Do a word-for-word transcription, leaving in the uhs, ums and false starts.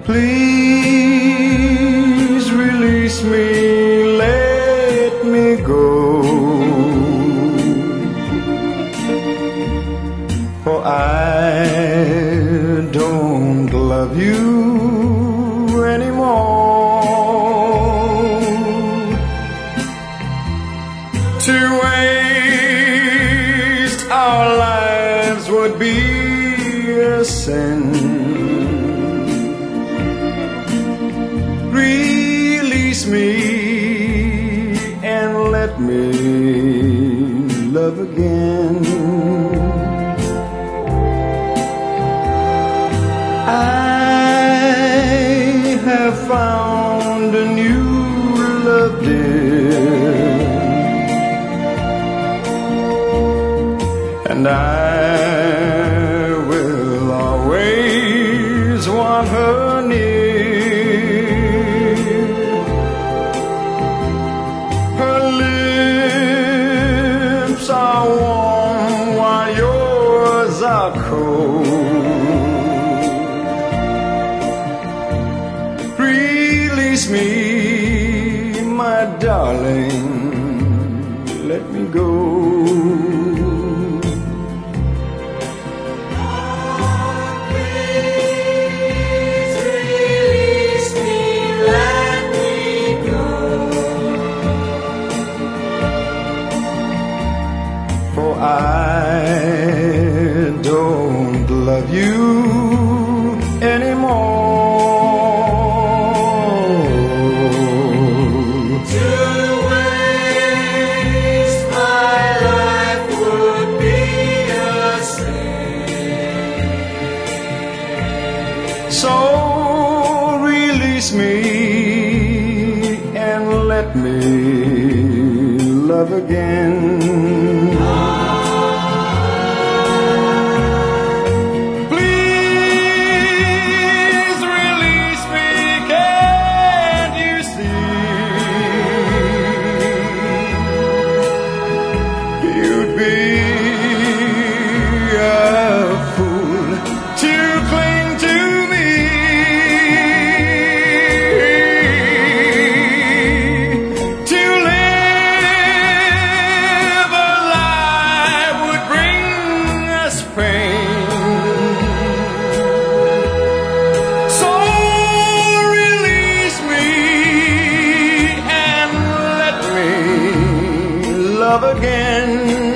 Please release me, let me go, for I don't love you anymore. To waste our lives would be a sin. Release me and let me love again. I have found a new love, dear, and I will always want her near. Her lips are warm while yours are cold. Release me, my darling, let me go. For I don't love you anymore. To waste my life would be a sin. So release me and let me love again. So release me and let me love again.